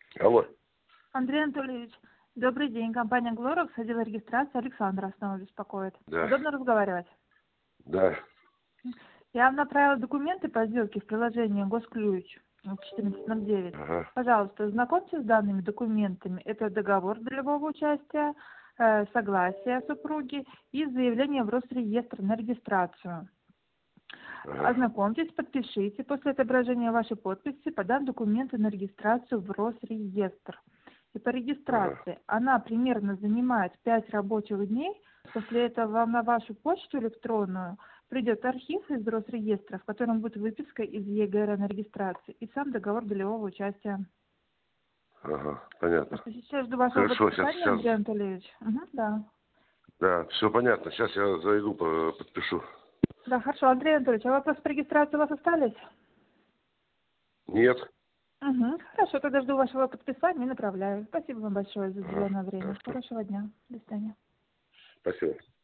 Алло. Андрей Анатольевич, добрый день. Компания «Глоракс», отдел регистрации, Александра снова беспокоит. Да. Удобно разговаривать? Да. Я вам направила документы по сделке в приложении «Госключ» 1409. Ага. Пожалуйста, ознакомьтесь с данными документами. Это договор долевого участия, согласие супруги и заявление в Росреестр на регистрацию. Ага. Ознакомьтесь, подпишите. После отображения вашей подписи подам документы на регистрацию в Росреестр. И по регистрации она примерно занимает 5 рабочих дней. После этого вам на вашу почту электронную придет архив из Росреестра, в котором будет выписка из ЕГР на регистрации и сам договор долевого участия. Ага, понятно. Сейчас жду вашего Хорошо, подписания, сейчас. Андрей Анатольевич. Угу, да. Да, все понятно. Сейчас я зайду, подпишу. Да, хорошо, Андрей Анатольевич, а вопросы по регистрации у вас остались? Нет. Угу. Хорошо, тогда жду вашего подписания и направляю. Спасибо вам большое за Ага. уделенное время. Хорошо. Хорошего дня. До свидания. Спасибо.